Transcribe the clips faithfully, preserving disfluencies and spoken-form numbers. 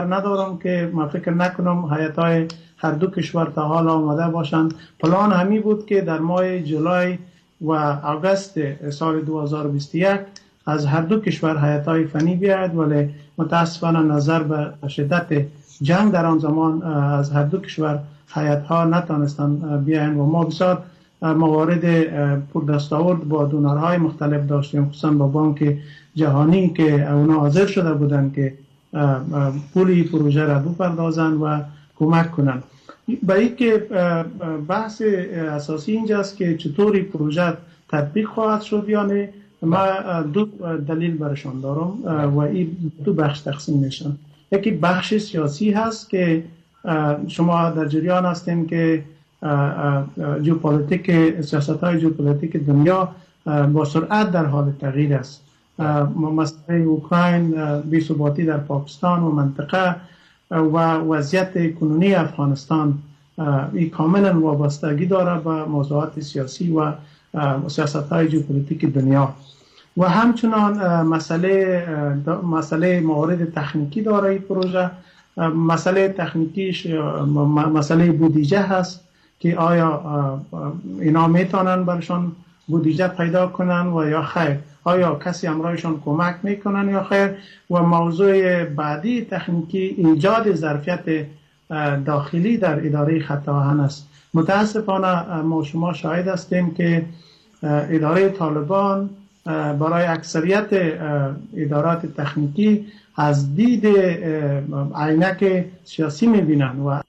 ندارم که من فکر نکنم هیئت‌های هر دو کشور تا حال آمده باشند. پلان همی بود که در ماه جولای و آگوست سال دو هزار و بیست و یک از هر دو کشور هیئت‌های فنی بیاید، ولی متاسفانه نظر به شدت جنگ در آن زمان از هر دو کشور هیئت‌ها نتانستند بیایند و ما بسیار موارد پردستاورد با دونرهای مختلف داشتیم، خصوصا با بانک جهانی که اونا حاضر شده بودند که پولی پروژه را بپردازند و کمک کنند. با اینکه بحث اساسی اینجاست که چطوری پروژه تطبیق خواهد شد یا نه، ما دو دلیل برشان دارم و این دو بخش تقسیم میشن. یکی بخش سیاسی هست که شما در جریان هستین که ژئوپلیتیک سیاست‌های ژئوپلیتیک دنیا با سرعت در حال تغییر است. مسئله اوکراین، بی‌ثباتی در پاکستان و منطقه و وضعیت کنونی افغانستان این کاملا وابستگی داره به موضوعات سیاسی و سیاست‌های ژئوپلیتیک دنیا و همچنان مسئله مسئله موارد تکنیکی داره این پروژه. مسئله تکنیکیش مسئله بودجه هست که آیا اینا میتونن برشان بودجه پیدا کنن و یا خیر، آیا کسی همراهشان کمک میکنن یا خیر. و موضوع بعدی تکنیکی ایجاد ظرفیت داخلی در اداره خط آهن است. متاسفانه ما شما شاهد هستیم که اداره طالبان برای اکثریت ادارات تکنیکی از دید عینک سیاسی میبینن. و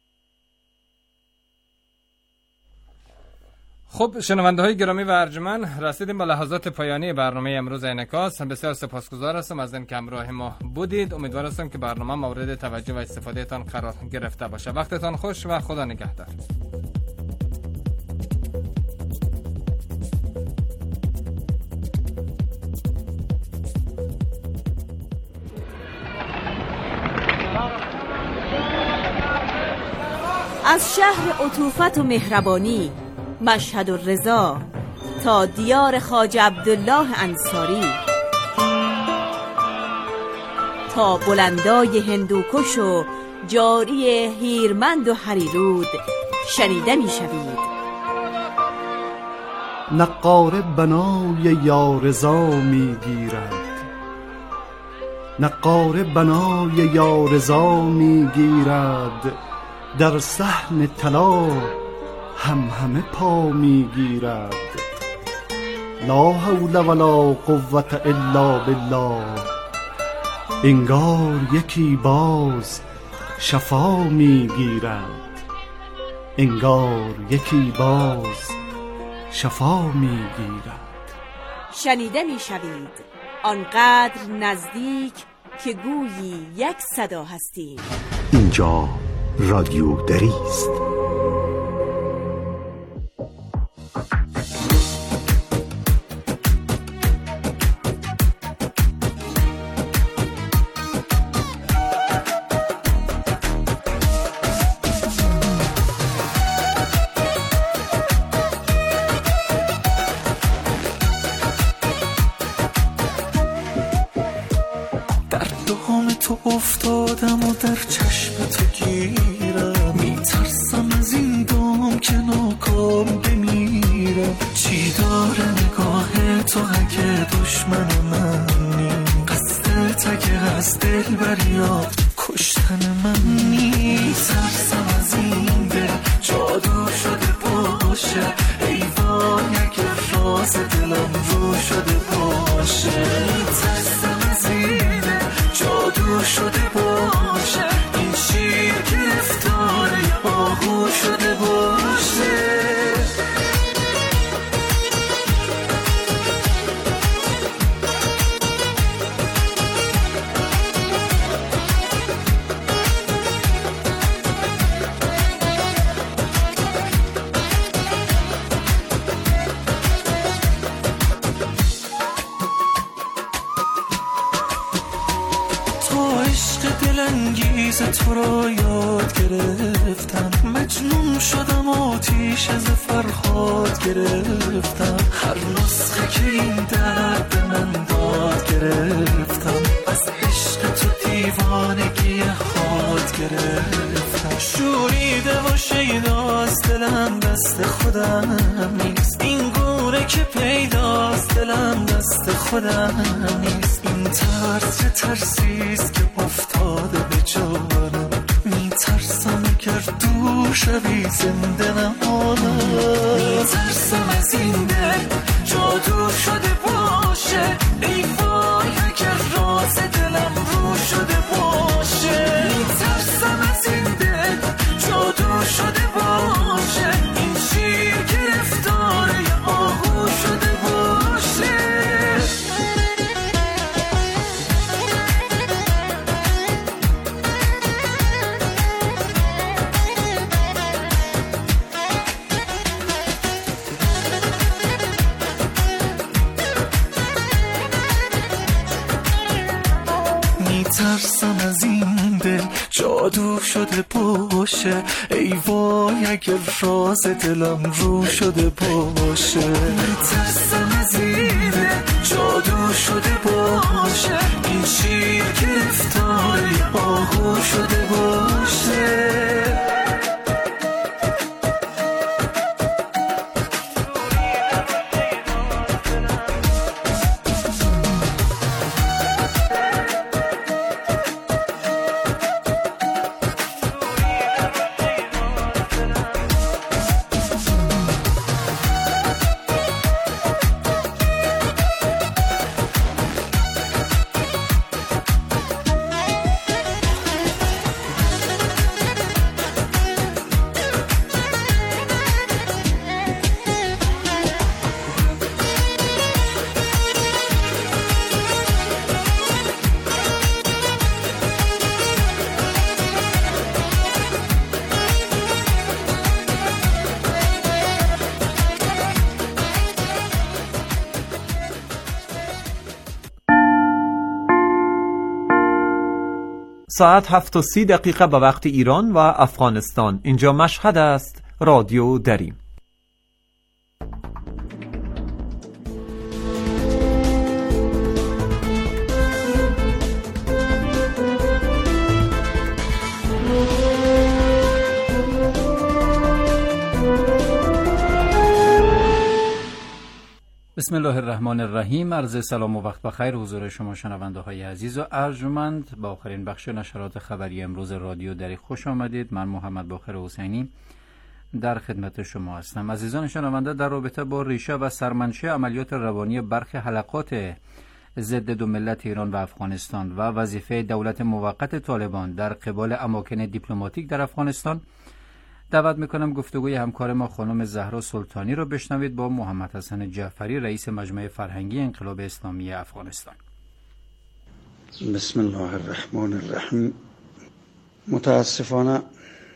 خب شنونده های گرامی و ارجمند، رسیدیم به لحظات پایانی برنامه امروز انعکاس. بسیار سپاسگزار هستم از اینکه همراه ما بودید. امیدوار هستم که برنامه مورد توجه و استفاده تان قرار گرفته باشه. وقتتان خوش و خدا نگهدار. از شهر عطوفت و مهربانی مشهد و رضا تا دیار خواجه عبدالله انصاری، تا بلندای هندوکش و جاری هیرمند و هریرود شنیده می شوید. نقاره بنای یا رضا می گیرد، نقاره بنای یا رضا می گیرد، در صحن طلا هم همه پا می گیرد. لا حول ولا قوة الا بالله، انگار یکی باز شفا می گیرد، انگار یکی باز شفا می گیرد. شنیده می شوید آنقدر نزدیک که گویی یک صدا هستیم. اینجا رادیو دری است. افتادم و در چشم تو گیرم، میترسم از این دام که ناکام بمیرم. چی داره نگاه تو اگه دشمن منی؟ قصدت اگه از دل بریاد کشتن من نیست. میترسم از این دل جادو شده باشه، ای وای اگه راز دلم رو شده باشه. میترسم از این دل جادو شده باشه، این شیر گرفتاری آهو شده باشه. دلانگیز تو را یاد گرفتم، مجنون شدم آتیش از فرهاد گرفتم. هر نسخه که این درد من داد گرفتم، از عشق تو دیوانه دیوانگی خود گرفتم. شوریده و شیداست دلم دست خودم نیست، این گونه که پیداست دلم دست خودم نیست. این ترس چه ترسیست که افتاده به جانم، میترسم اگر دور شوی زنده نمانم. میترسم از این دل جادو شده باشه، ای وای اگر راز دلم رو شده باشه. میترسم از این دل جادو شده باشه، این شیر گرفتار یه آهو شده باشه. میترسم از این دل جادو شده باشه، ای وای اگر راز دلم رو شده باشه. میترسم از این دل جادو شده باشه، این شیر گرفتاری آهو شده باشه. ساعت هفت و سی دقیقه به وقت ایران و افغانستان. اینجا مشهد است. رادیو دریم. بسم الله الرحمن الرحیم. عرض سلام و وقت بخیر حضور شما شنونده های عزیز و ارجمند. با آخرین بخش نشرات خبری امروز رادیو دری خوش آمدید. من محمد باقر حسینی در خدمت شما هستم. عزیزان شنونده، در رابطه با ریشه و سرمنشأ عملیات روانی برخی حلقات ضد دو ملت ایران و افغانستان و وظیفه دولت موقت طالبان در قبال اماکن دیپلماتیک در افغانستان، دعوت میکنم گفتگوی همکار ما خانم زهرا سلطانی رو بشنوید با محمد حسن جعفری، رئیس مجمع فرهنگی انقلاب اسلامی افغانستان. بسم الله الرحمن الرحیم. متاسفانه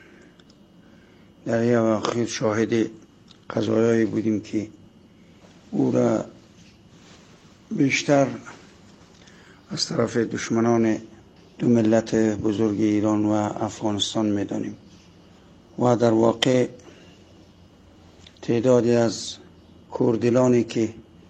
در این اواخر شاهد قضایایی بودیم که او را بیشتر از طرف دشمنان دو ملت بزرگ ایران و افغانستان میدانیم و در واقع تعدادی از کردلانی که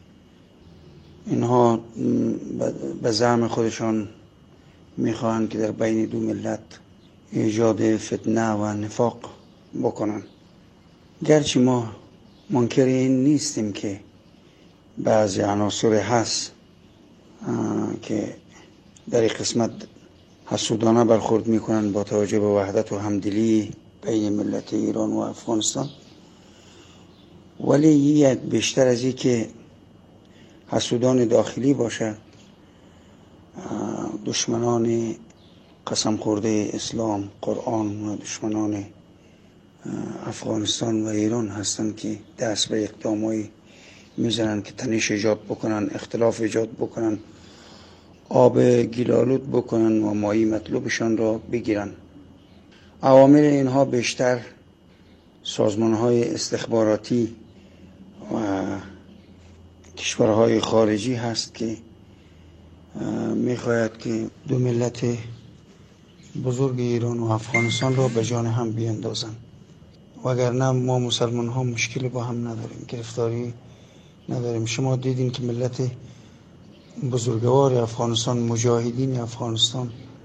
اینها به زعم خودشان میخواهند که در بین دو ملت ایجاد فتنه و نفاق بکنند. گرچه ما منکر این نیستیم که بعضی عناصر هست که در این قسمت حسودانه برخورد میکنند با توجه به وحدت و همدلی بین ملت ایران و افغانستان، ولی یک بیشتر از این که حسودان داخلی باشد، دشمنان قسم خورده اسلام، قرآن و دشمنان افغانستان و ایران هستند که دست به اقدامایی میزنند که تنش ایجاد بکنن، اختلاف ایجاد بکنن، آب گیلالود بکنن و مایی مطلوبشان را بگیرن. عوامل اینها بیشتر سازمان‌های استخباراتی و کشورهای خارجی هست که میخواهد که دو ملت بزرگ ایران و افغانستان را به جان هم بیندازند. وگرنه ما مسلمان ها مشکلی با هم نداریم، گرفتاری نداریم. شما دیدین که ملت بزرگوار افغانستان، مجاهدین افغانستان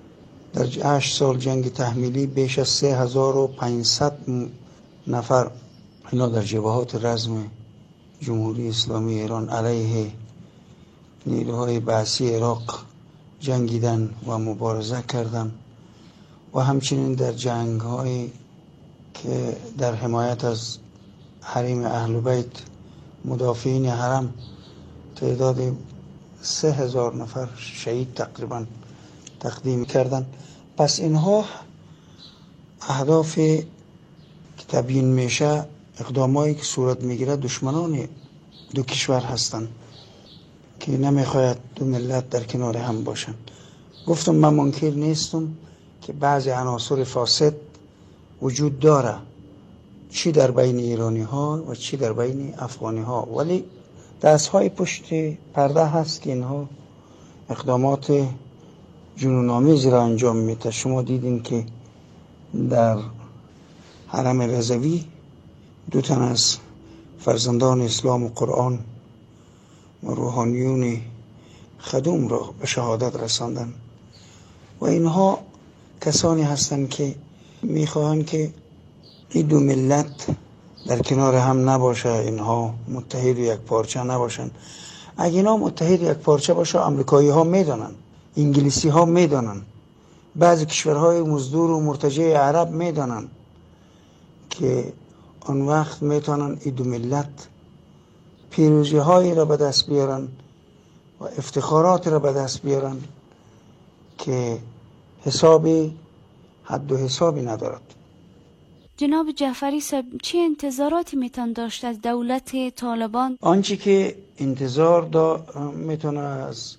در هشت سال جنگ تحمیلی بیش از سه هزار و پانصد نفر اینا در جبهات رزم جمهوری اسلامی ایران علیه نیروهای بعثی عراق جنگیدن و مبارزه کردن و همچنین در جنگ هایی که در حمایت از حریم اهل بیت مدافعین حرم تعداد سه هزار نفر شهید تقریبا تقدیم کردن. پس اینها اهداف که تبیین میشه اقدامایی که صورت میگیره دشمنان دو کشور هستند که نمیخواید دو ملت در کنار هم باشن. گفتم من منکر نیستم که بعضی عناصر فاسد وجود داره، چی در بین ایرانی ها و چی در بین افغانی ها، ولی دست های پشت پرده هست که اینها اقدامات جنون‌آمیزی را انجام میده. شما دیدین که در حرم رضوی دو تن از فرزندان اسلام و قرآن و روحانیون خدوم را به شهادت رساندن و اینها کسانی هستند که میخواهند که این دو ملت در کنار هم نباشه، اینها متحد و یک پارچه نباشن. اگه اینا متحد یک پارچه باشه امریکایی ها میدانن، انگلیسی ها میدانن، بعضی کشورهای مزدور و مرتجع عرب میدانن که آن وقت میتونن این دو ملت پیروزی هایی را به دست بیارن و افتخارات را به دست بیارن که حسابی حد و حسابی ندارد. جناب جعفری صاحب چه انتظاراتی میتون داشت از دولت طالبان؟ آنچه که انتظار دا میتونه از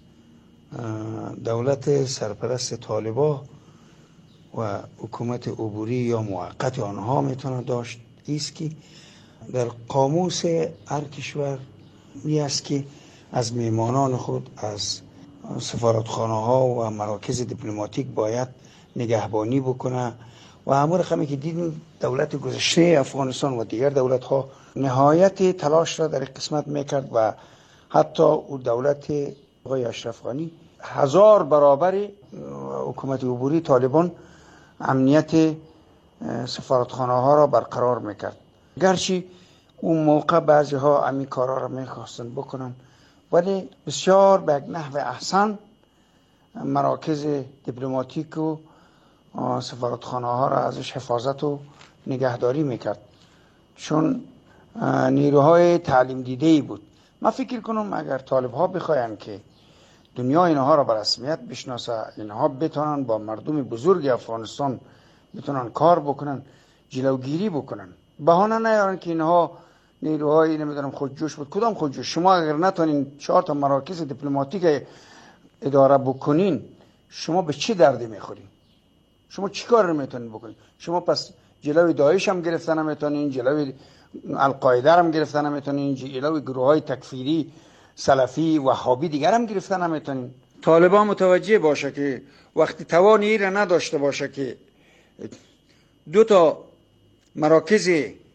دولت سرپرست طالبان و حکومت عبوری یا موقت آنها میتونه داشت ایست که در قاموس هر کشور می است که از میهمانان خود از سفارتخانه ها و مراکز دیپلماتیک باید نگهبانی بکنه و همون رقمی که دیدیم دولت گذشته افغانستان و دیگر دولت ها نهایت تلاش را در قسمت میکرد و حتی او دولت آقای اشرف غنی هزار برابر حکومت عبوری طالبان امنیت سفارتخانه ها را برقرار میکرد. گرچه اون موقع بعضی ها همین کارا را میخواستن بکنن ولی بسیار به یک نحو احسن مراکز دیپلماتیک و سفارتخانه ها را ازش حفاظت و نگهداری میکرد چون نیروهای تعلیم دیده ای بود. من فکر کنم اگر طالب ها بخواین که دنیا اینها را به رسمیت بشناسه، اینها بتونن با مردم بزرگ افغانستان بتونن کار بکنن، جلوگیری بکنن، بهانه نیارن که اینها نیروهای نمیدونم خودجوش بود. کدام خودجوش؟ شما اگر نتونین چهار تا مراکز دیپلماتیک اداره بکنین شما به چه دردی میخورین؟ شما چی کار رو میتونین بکنین؟ شما پس جلوی داعش هم گرفتن نمیتونین، جلوی القاعده هم گرفتن نمیتونین، جلوی گروه های تکفیری سلفی وهابی دیگر هم گرفتن نمیتونین. طالبان متوجه باشه که وقتی توان این را نداشته باشه که دو تا مراکز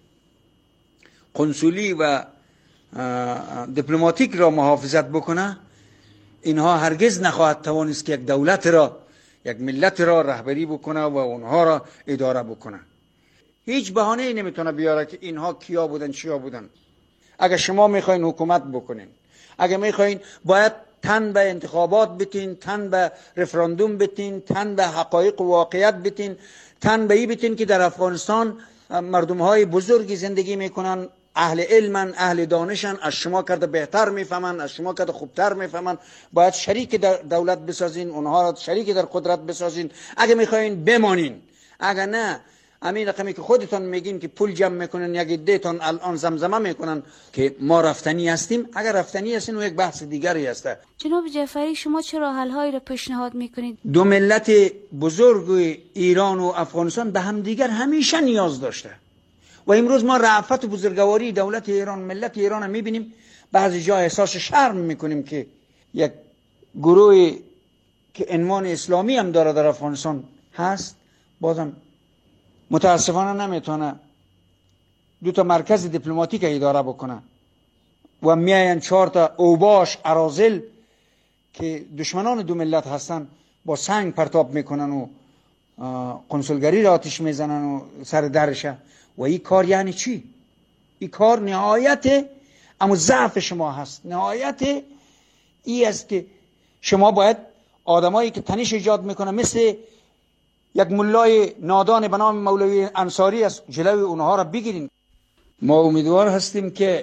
قنصلی و دیپلماتیک را محافظت بکنه، اینها هرگز نخواهد توانست که یک دولت را، یک ملت را رهبری بکنه و اونها را اداره بکنه. هیچ بهانه‌ای نمیتونه بیاره که اینها کیا بودن چیا بودن. اگر شما میخواین حکومت بکنین، اگر میخواین باید تن به انتخابات بتین، تن به رفراندوم بتین، تن به حقایق و واقعیت بتین، تن به این بتین که در افغانستان مردم های بزرگی زندگی میکنن، اهل علمن، اهل دانشن، از شما کرده بهتر میفهمن، از شما کرده خوبتر میفهمن. باید شریک در دولت بسازین، اونها را شریک در قدرت بسازین اگه میخواین بمانین. اگر نه همین رقمی که خودتون میگین که پول جمع میکنن، یک عده‌تون الان زمزمه میکنن که ما رفتنی هستیم. اگر رفتنی هستین و یک بحث دیگری هسته. جناب جعفری شما چه راه حل هایی را پیشنهاد میکنید؟ دو ملت بزرگ ایران و افغانستان به هم دیگر همیشه نیاز داشته و امروز ما رأفت و بزرگواری دولت ایران، ملت ایران رو میبینیم. بعضی جا احساس شرم میکنیم که یک گروه که عنوان اسلامی هم داره در افغانستان هست بازم متاسفانه نمیتونه دو تا مرکز دیپلماتیک اداره بکنه و میاین چهار تا اوباش اراذل که دشمنان دو ملت هستن با سنگ پرتاب میکنن و کنسولگری را آتش میزنن و سر درشه. و این کار یعنی چی؟ این کار نهایت اما ضعف شما هست. نهایت این است که شما باید آدمایی که تنش ایجاد میکنن مثل یک ملای نادان به نام مولوی انصاری است جلوی اونها را بگیرین. ما امیدوار هستیم که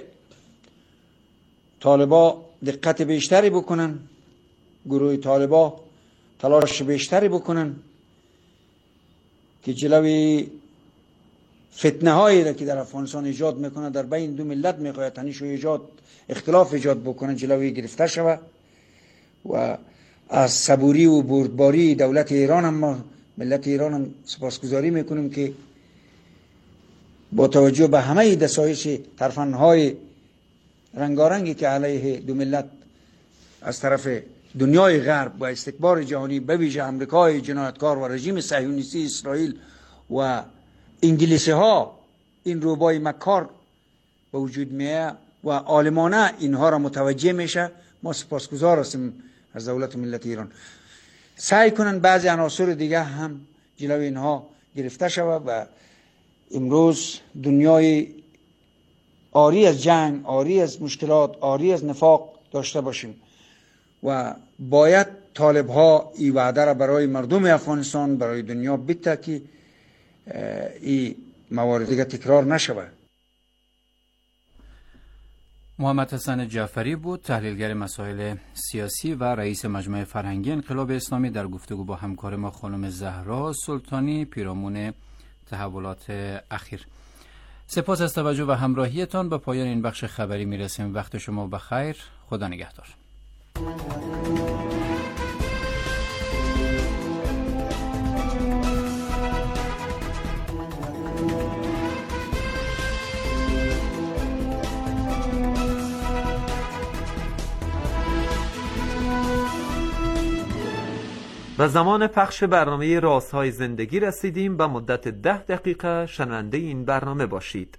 طالبا دقت بیشتری بکنن، گروه طالبا تلاش بیشتری بکنن که جلوی فتنه هایی را که در افغانستان ایجاد میکنه، در بین دو ملت میخواد تنش و ایجاد اختلاف ایجاد بکنه، جلوی گرفته شود. و از صبوری و بردباری دولت ایران هم ما ملت ایران هم سپاسگزاری میکنیم که با توجه به همه دسایش ترفندهای رنگارنگی که علیه دو ملت از طرف دنیای غرب و استکبار جهانی به ویژه امریکای جنایتکار و رژیم صهیونیستی اسرائیل و انگلیسی ها این روبای مکار به وجود میه و عالمانه اینها را متوجه میشه، ما سپاسگزار هستیم از دولت ملت ایران. سعی کنن بعضی عناصر دیگه هم جلوی اینها گرفته شود و امروز دنیای عاری از جنگ، عاری از مشکلات، عاری از نفاق داشته باشیم و باید طالب ها این وعده را برای مردم افغانستان، برای دنیا بده که این موارد دیگه تکرار نشود. محمد حسن جعفری بود، تحلیلگر مسائل سیاسی و رئیس مجمع فرهنگی انقلاب اسلامی، در گفتگو با همکار ما خانم زهرا سلطانی پیرامون تحولات اخیر. سپاس از توجه و همراهیتان. به پایان این بخش خبری میرسیم. وقت شما بخیر. خدا نگهدار. و زمان پخش برنامه رازهای زندگی رسیدیم. به مدت ده دقیقه شنونده این برنامه باشید.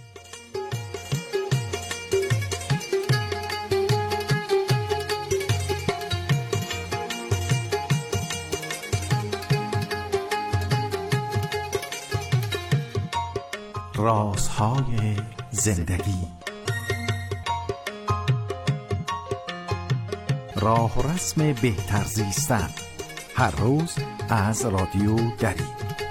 رازهای زندگی، راه و رسم بهتر زیستن، هر روز از رادیو دری.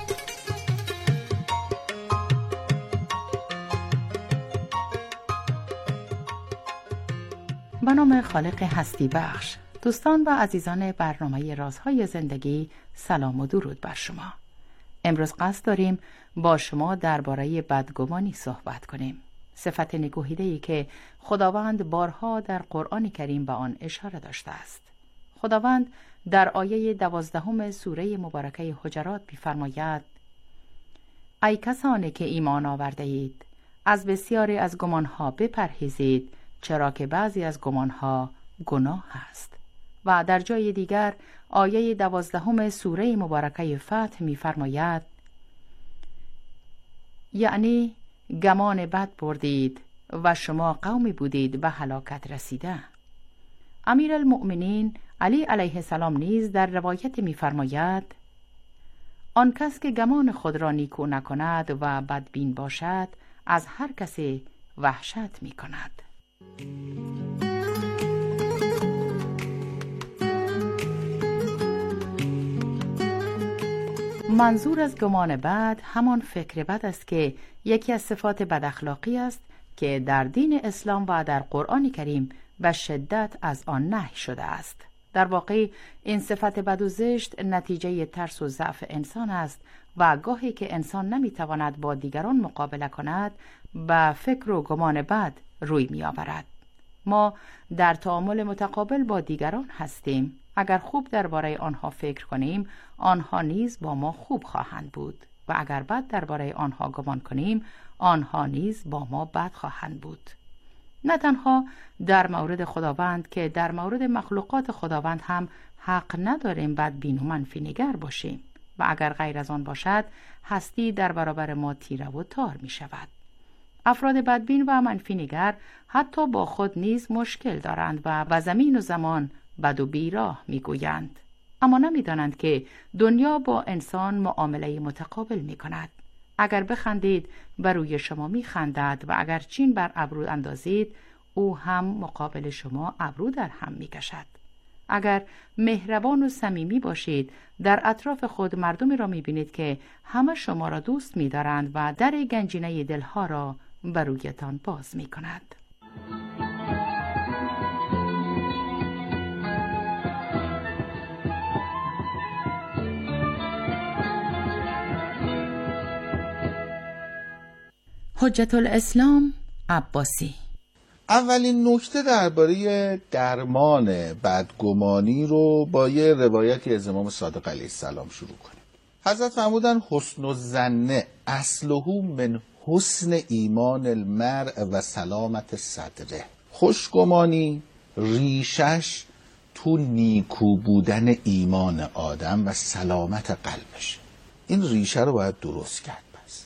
به نام خالق هستی بخش، دوستان و عزیزان برنامه رازهای زندگی، سلام و درود بر شما. امروز قصد داریم با شما درباره بدگمانی صحبت کنیم، صفت نکوهیده‌ای که خداوند بارها در قرآن کریم به آن اشاره داشته است. خداوند در آیه دوازدهم سوره مبارکه حجرات می‌فرماید: ای کسانی که ایمان آورده اید، از بسیاری از گمانها بپرهیزید، چرا که بعضی از گمانها گناه است. و در جای دیگر آیه دوازدهم سوره مبارکه فتح می‌فرماید: یعنی گمان بد بردید و شما قومی بودید به هلاکت رسیده. امیرالمؤمنین علی علیه السلام نیز در روایت می‌فرماید: آن کس که گمان خود را نیکو نکند و بدبین باشد، از هر کسی وحشت می‌کند. منظور از گمان بد همان فکر بد است که یکی از صفات بد اخلاقی است که در دین اسلام و در قرآن کریم به شدت از آن نهی شده است. در واقع این صفت بد و زشت نتیجه ترس و ضعف انسان است و گاهی که انسان نمیتواند با دیگران مقابله کند، به فکر و گمان بد روی می آورد. ما در تعامل متقابل با دیگران هستیم. اگر خوب درباره آنها فکر کنیم، آنها نیز با ما خوب خواهند بود و اگر بد درباره آنها گمان کنیم، آنها نیز با ما بد خواهند بود. نه تنها در مورد خداوند که در مورد مخلوقات خداوند هم حق نداریم بدبین و منفی نگر باشیم و اگر غیر از آن باشد، هستی در برابر ما تیره و تار می شود. افراد بدبین و منفی نگر حتی با خود نیز مشکل دارند و به زمین و زمان بد و بیراه می گویند. اما نمی‌دانند که دنیا با انسان معامله متقابل می‌کند. اگر بخندید بر روی شما می‌خندد و اگر چین بر ابرو اندازید او هم مقابل شما ابرو در هم می‌کشد. اگر مهربان و صمیمی باشید در اطراف خود مردمی را می‌بینید که همه شما را دوست می‌دارند و در گنجینه دلها را بر رویتان باز می‌کند. حجت الاسلام عباسی: اولین نکته درباره درمان بدگمانی رو با یه روایتی از امام صادق علیه السلام شروع کنیم. حضرت فرمودن حسن الظن اصله من حسن ایمان المرء و سلامت صدره. خوشگمانی ریشش تو نیکو بودن ایمان آدم و سلامت قلبش. این ریشه رو باید درست کرد.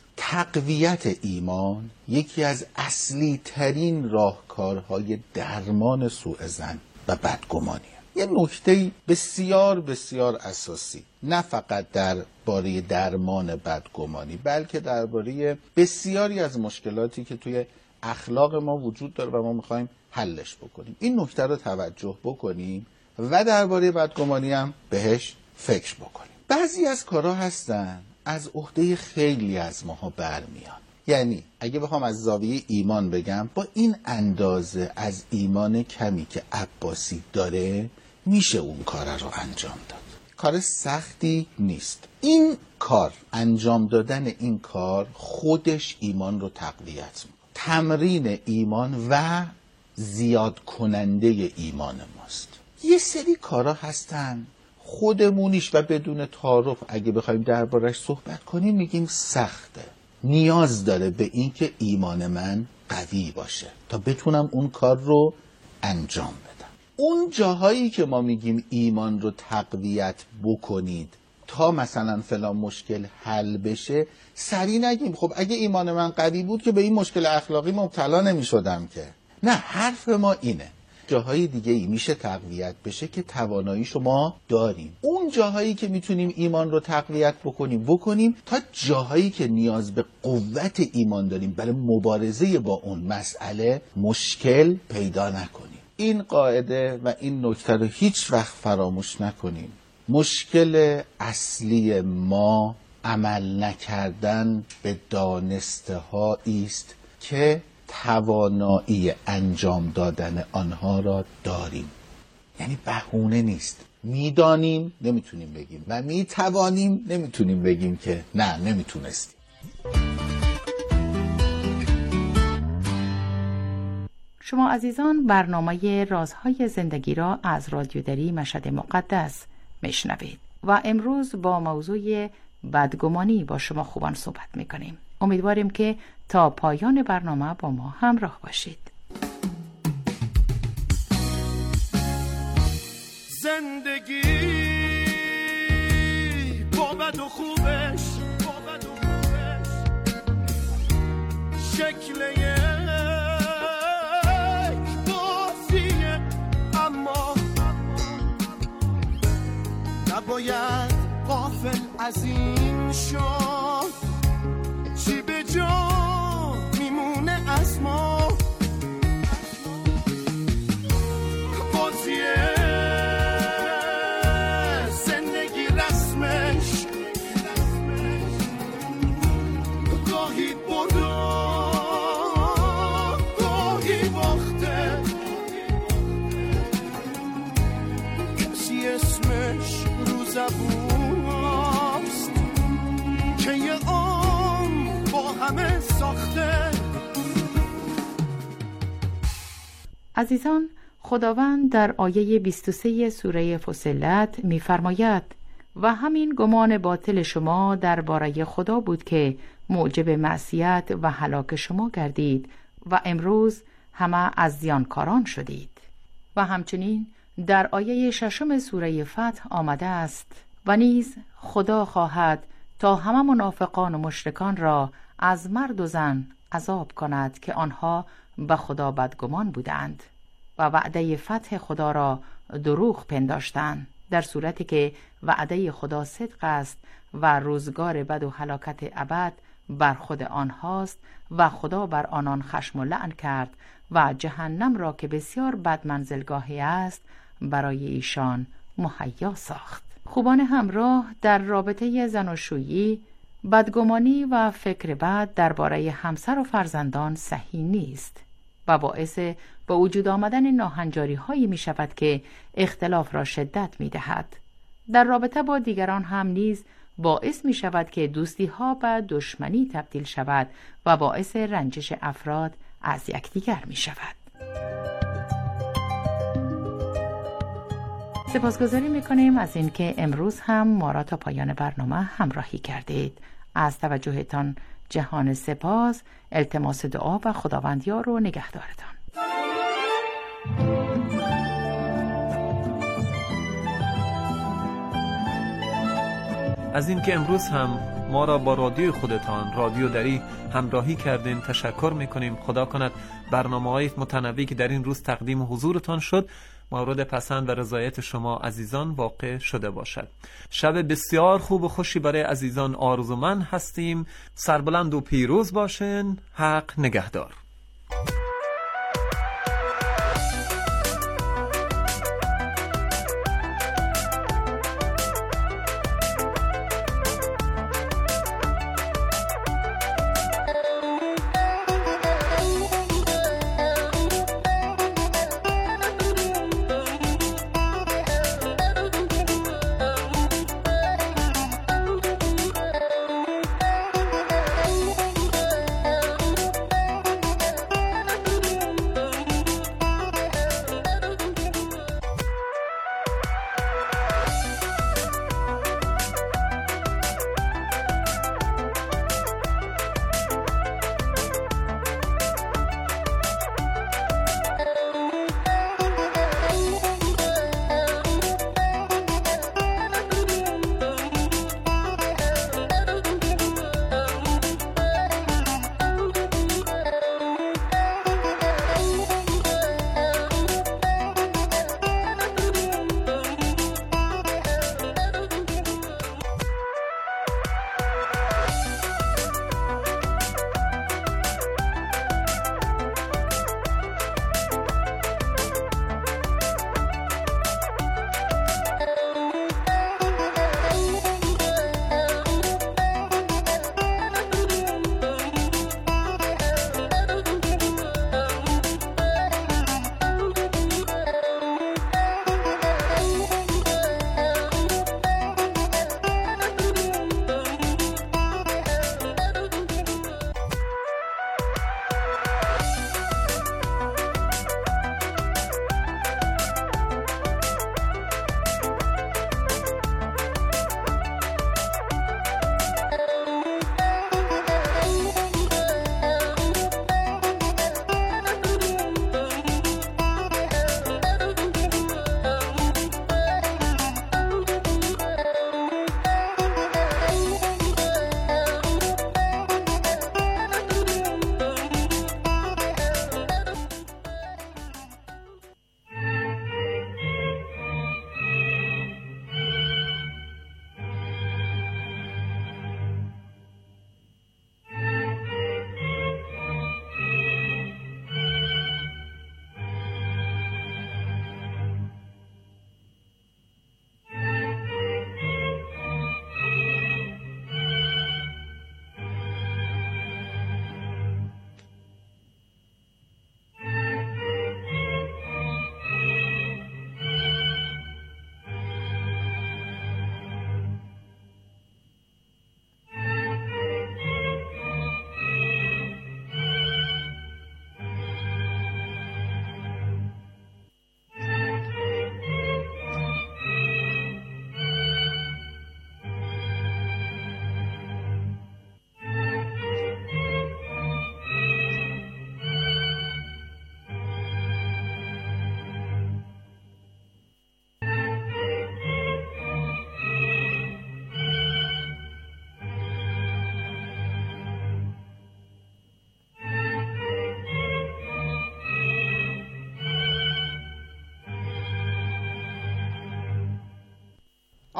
تقویت ایمان یکی از اصلی ترین راهکارهای درمان سوء ظن و بدگمانیه. یه نکته بسیار بسیار اساسی، نه فقط درباره درمان بدگمانی بلکه درباره بسیاری از مشکلاتی که توی اخلاق ما وجود داره و ما میخوایم حلش بکنیم. این نکته رو توجه بکنیم و درباره بدگمانی هم بهش فکر بکنیم. بعضی از کارها هستن از عهده خیلی از ماها برمیان. یعنی اگه بخوام از زاویه ایمان بگم، با این اندازه از ایمان کمی که عباسی داره میشه اون کار رو انجام داد. کار سختی نیست. این کار، انجام دادن این کار خودش ایمان رو تقویت میکنه. تمرین ایمان و زیاد کننده ایمان ماست. یه سری کارا هستن خودمونیش و بدون تعارف اگه بخوایم دربارش صحبت کنیم میگیم سخته. نیاز داره به این که ایمان من قوی باشه تا بتونم اون کار رو انجام بدم. اون جاهایی که ما میگیم ایمان رو تقویت بکنید تا مثلا فلان مشکل حل بشه، سریع نگیم خب اگه ایمان من قوی بود که به این مشکل اخلاقی مبتلا نمیشدم که. نه، حرف ما اینه جاهای دیگه ای میشه تقویت بشه که توانایی شما داریم. اون جاهایی که میتونیم ایمان رو تقویت بکنیم بکنیم تا جاهایی که نیاز به قوت ایمان داریم برای مبارزه با اون مسئله مشکل پیدا نکنیم. این قاعده و این نکته رو هیچ وقت فراموش نکنیم. مشکل اصلی ما عمل نکردن به دانسته هایی است که توانایی انجام دادن آنها را داریم. یعنی بهونه نیست. میدانیم نمیتونیم بگیم و میتوانیم نمیتونیم بگیم که نه نمیتونستیم. شما عزیزان برنامه رازهای زندگی را از رادیو دری مشهد مقدس میشنوید و امروز با موضوع بدگمانی با شما خوبان صحبت میکنیم. امیدواریم که تا پایان برنامه با ما همراه باشید. زندگی با بد و خوبش با بد و خوبش شکل یک بازیه، اما نباید غافل از این شد چی به جا میمونه از ما. بازیه زندگی رسمش گاهی برده گاهی باخته، کسی اسمش رو زبون هست که یه آن با همه ساخته. عزیزان، خداوند در آیه بیست و سه سوره فصلت می‌فرماید و همین گمان باطل شما درباره خدا بود که موجب معصیت و هلاک شما گردید و امروز همه از زیانکاران شدید. و همچنین در آیه ششم سوره فتح آمده است و نیز خدا خواهد تا همه منافقان و مشرکان را از مرد و زن عذاب کند که آنها به خدا بدگمان بودند و وعده فتح خدا را دروغ پنداشتند. در صورتی که وعده خدا صدق است و روزگار بد و هلاکت ابد بر خود آنهاست و خدا بر آنان خشم و لعن کرد و جهنم را که بسیار بد منزلگاهی است برای ایشان مهیا ساخت. خوبان همراه، در رابطه زناشویی بدگمانی و فکر بد درباره همسر و فرزندان صحیح نیست و باعث با وجود آمدن ناهنجاری هایی می شود که اختلاف را شدت می دهد. در رابطه با دیگران هم نیز باعث می شود که دوستی ها به دشمنی تبدیل شود و باعث رنجش افراد از یکدیگر می شود. سپاسگزاری می کنیم از اینکه امروز هم ما را تا پایان برنامه همراهی کردید. از توجهتان جهان سپاس. التماس دعا و خداوندیار و نگهدارتان. از اینکه امروز هم ما را با رادیوی خودتان رادیو دری همراهی کردین تشکر میکنیم. خدا کند برنامه‌های متنوعی که در این روز تقدیم حضورتان شد مورد پسند و رضایت شما عزیزان واقع شده باشد. شب بسیار خوب و خوشی برای عزیزان آرزومند هستیم. سربلند و پیروز باشین. حق نگهدار.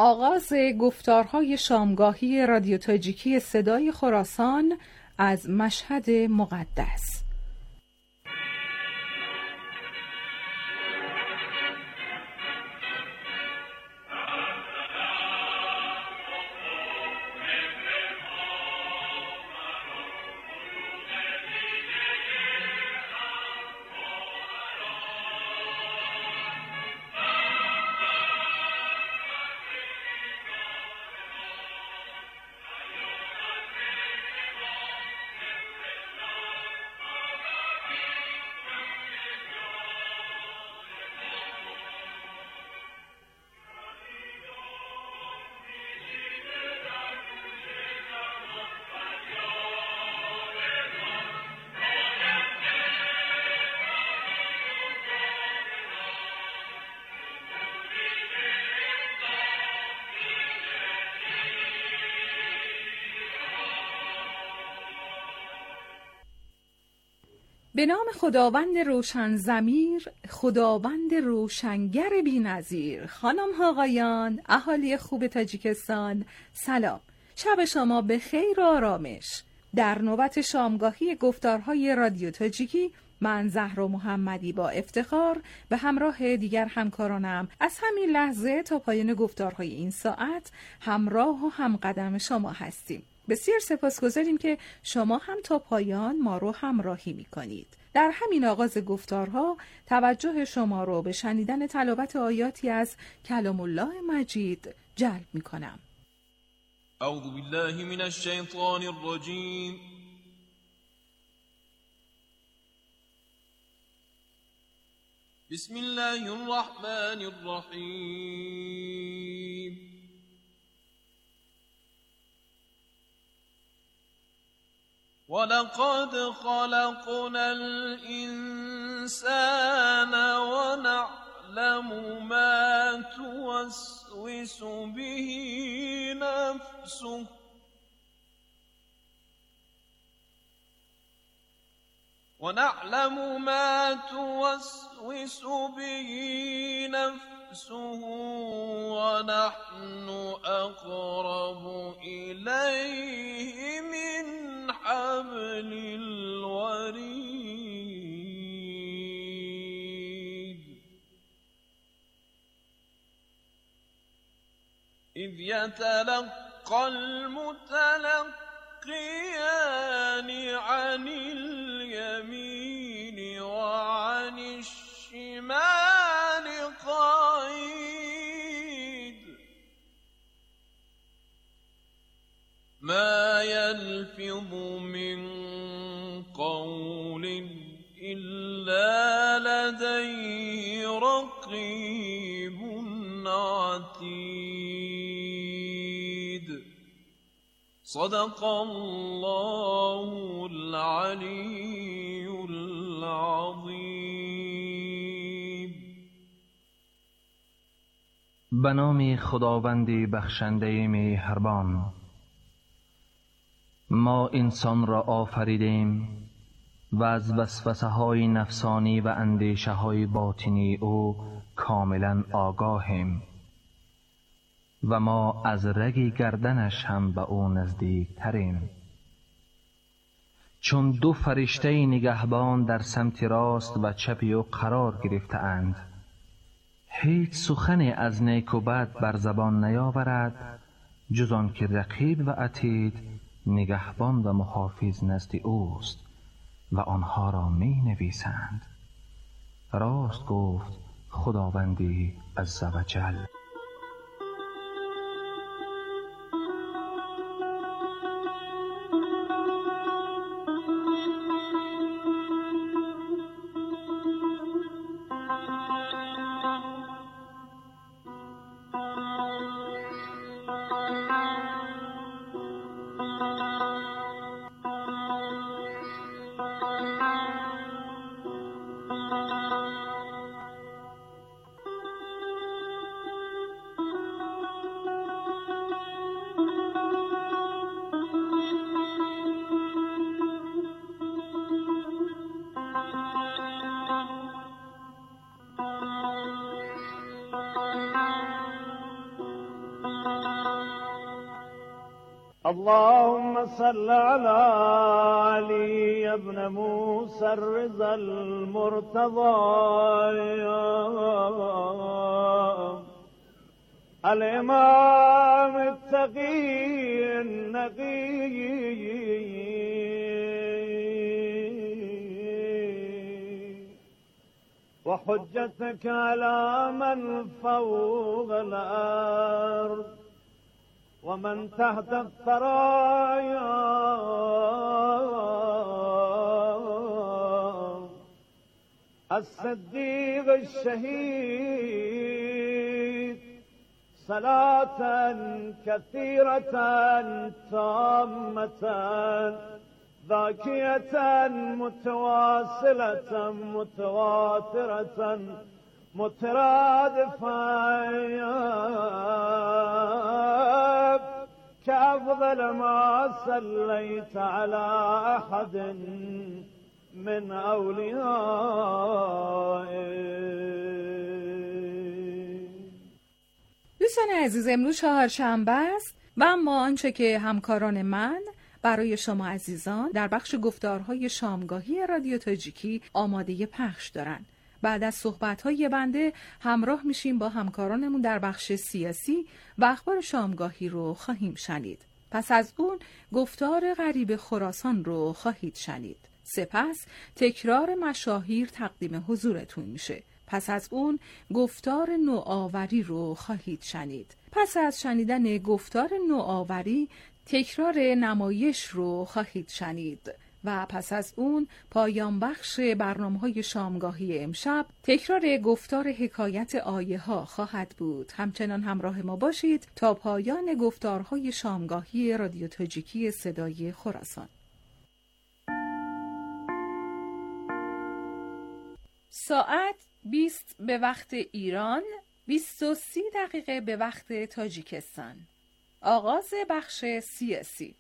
آغاز گفتارهای شامگاهی رادیو تاجیکی صدای خراسان از مشهد مقدس. به نام خداوند روشن ضمیر، خداوند روشنگر بی‌نظیر. خانم ها آقایان، اهالی خوب تاجیکستان، سلام. شب شما به خیر و آرامش. در نوبت شامگاهی گفتارهای رادیو تاجیکی، من زهرا محمدی با افتخار به همراه دیگر همکارانم از همین لحظه تا پایان گفتارهای این ساعت همراه و همقدم شما هستیم. بسیار سپاسگزاریم که شما هم تا پایان ما رو همراهی می کنید. در همین آغاز گفتارها توجه شما رو به شنیدن تلاوت آیاتی از کلام الله مجید جلب می کنم. اعوذ بالله من الشیطان الرجیم. بسم الله الرحمن الرحیم. ولقد خلقنا الإنسان ونعلم ما توسوس به نفسه ونعلم ما توسوس به نفسه ونحن أقرب إليه من حبل الوريد إذ يتلقى المتلقيان عن اليمين وعن الشمال قعيد ما يلفظ من قول إلا لديه رقيب عتيد صدق الله العلي العظيم. به نام خداوند بخشنده مهربان. ما انسان را آفریدیم و از وسوسه های نفسانی و اندیشه های باطنی او کاملا آگاهیم و ما از رگ گردنش هم به او نزدیک تریم. چون دو فرشته نگهبان در سمت راست و چپ او قرار گرفته اند، هیچ سخنی از نیک و بد بر زبان نیاورد جز آن که رقیب و عتید نگهبان و محافظ نزد اوست و آنها را می نویسند. راست گفت خداوندی عزوجل. اللهم صل على علي ابن موسى الرضا المرتضى الإمام التقي النقي وحجتك على من فوق الأرض ومن تحت الثرايا الصديق الشهيد صلاة كثيرة تامة ذاكية متواصلة متواترة مترادفة كأفضل ما صليت على أحد من أوليائك. دوستان عزیز، امروز چهارشنبه است و اما آنچه که همکاران من برای شما عزیزان در بخش گفتارهای شامگاهی رادیو تاجیکی آماده پخش دارند. بعد از صحبت‌های بنده همراه میشیم با همکارانمون در بخش سیاسی و اخبار شامگاهی رو خواهیم شنید. پس از اون گفتار غریب خراسان رو خواهید شنید. سپس تکرار مشاهیر تقدیم حضورتون میشه. پس از اون گفتار نوآوری رو خواهید شنید. پس از شنیدن گفتار نوآوری تکرار نمایش رو خواهید شنید. و پس از اون پایان بخش برنامه‌های شامگاهی امشب تکرار گفتار حکایت آیه ها خواهد بود. همچنان همراه ما باشید تا پایان گفتارهای شامگاهی رادیو تاجیکی صدای خراسان. ساعت بیست به وقت ایران، بیست و سی دقیقه به وقت تاجیکستان. آغاز بخش سیاسی.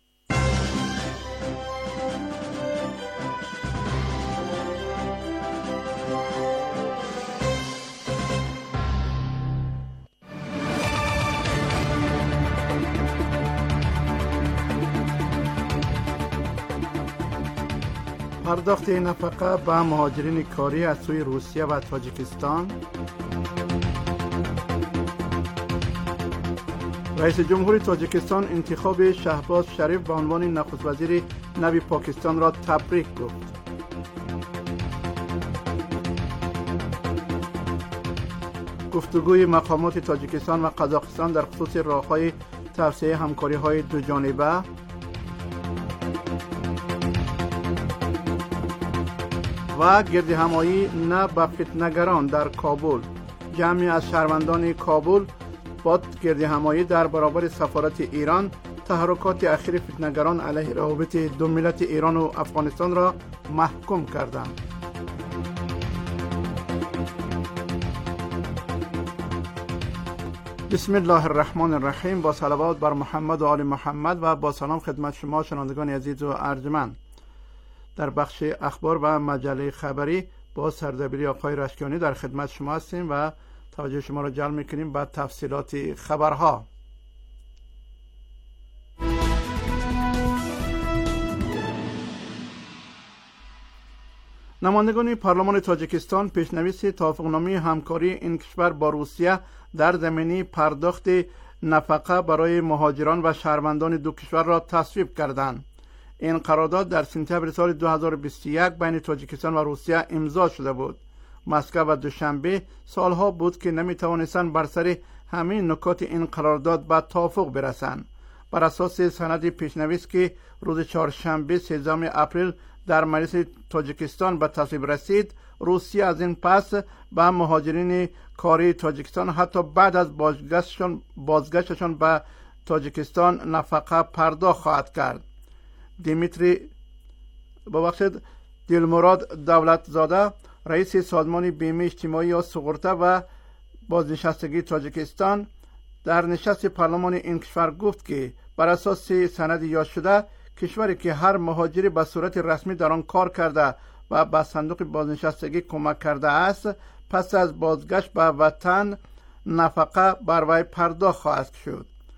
پرداخت نفقه به مهاجرین کاری از سوی روسیه و تاجیکستان. رئیس جمهور تاجیکستان انتخاب شهباز شریف به عنوان نخست وزیر نو پاکستان را تبریک گفت. گفتگوی مقامات تاجیکستان و قزاقستان در خصوص راه‌های توسعه همکاری‌های دو جانبه. و گرد همایی نه به فتنه‌گران در کابل. جمعی از شهروندان کابل با گرد همایی در برابر سفارت ایران تحرکات اخیر فتنه‌گران علیه روابط دو ملت ایران و افغانستان را محکوم کردند. بسم الله الرحمن الرحیم. با صلوات بر محمد و آل محمد و با سلام خدمت شما شنوندگان عزیز و ارجمند. در بخش اخبار و مجله خبری با سردبیری آقای رشکیانی در خدمت شما هستیم و توجه شما را جلب می‌کنیم به تفصیلات خبرها. نمایندگان پارلمان تاجیکستان پیشنویس توافقنامه همکاری این کشور با روسیه در زمینه پرداخت نفقه برای مهاجران و شهروندان دو کشور را تصویب کردند. این قرارداد در سپتامبر سال دو هزار و بیست و یک بین تاجیکستان و روسیه امضا شده بود. مسکو و دوشنبه سالها بود که نمیتوانستند بر سر همین نکات این قرارداد به توافق برسند. بر اساس سند پیشنویس که روز چهارشنبه سیزدهم اپریل در مجلس تاجیکستان به تصویب رسید، روسیه از این پس به مهاجرین کاری تاجیکستان حتی بعد از بازگشتشان بازگشتشان به تاجیکستان نفقه پرداخت خواهد کرد. دیمیتری ببخشید دلمراد دولتزاده رئیس سازمان بیمه اجتماعی یا سقورته و بازنشستگی تاجیکستان در نشست پارلمان این کشور گفت که بر اساس سند یاد شده کشوری که هر مهاجری به صورت رسمی در آن کار کرده و به صندوق بازنشستگی کمک کرده است پس از بازگشت به وطن نفقه بر وی پرداخت خواهد شد.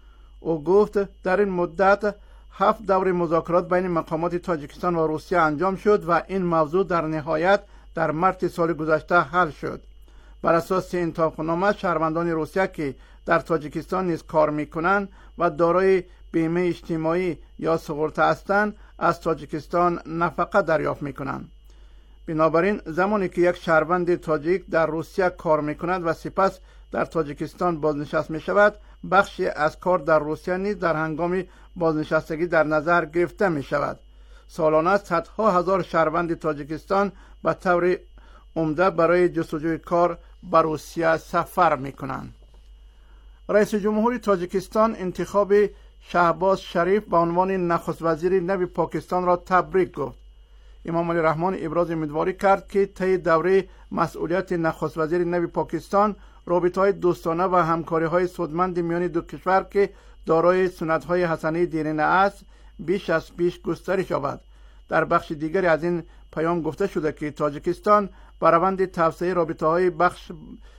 او گفت در این مدت هفت دور مذاکرات بین مقامات تاجیکستان و روسیه انجام شد و این موضوع در نهایت در مارس سال گذشته حل شد. بر اساس این توافقنامه شهروندان روسیه که در تاجیکستان نیز کار میکنند و دارای بیمه اجتماعی یا سقوط هستند از تاجیکستان نفقه دریافت میکنند. بنابراین زمانی که یک شهروند تاجیک در روسیه کار میکند و سپس در تاجیکستان بازنشست می شود، بخشی از کار در روسیه نیز در هنگام بازنشستگی در نظر گرفته می شود. سالانه صدها هزار شهروند تاجیکستان به طور عمده برای جستجوی کار به روسیه سفر می کنند. رئیس جمهور تاجیکستان انتخاب شهباز شریف به عنوان نخست وزیر نو پاکستان را تبریک گفت. امام علی رحمان ابراز امیدواری کرد که طی دوره مسئولیت نخست وزیر نو پاکستان رابطه‌های دوستانه و همکاری‌های سودمند میان دو کشور که دارای سنت‌های حسنه دیرینه است بیش از پیش گسترش یابد. در بخش دیگری از این پیام گفته شده که تاجیکستان بر روند توسعه رابطه‌های بخش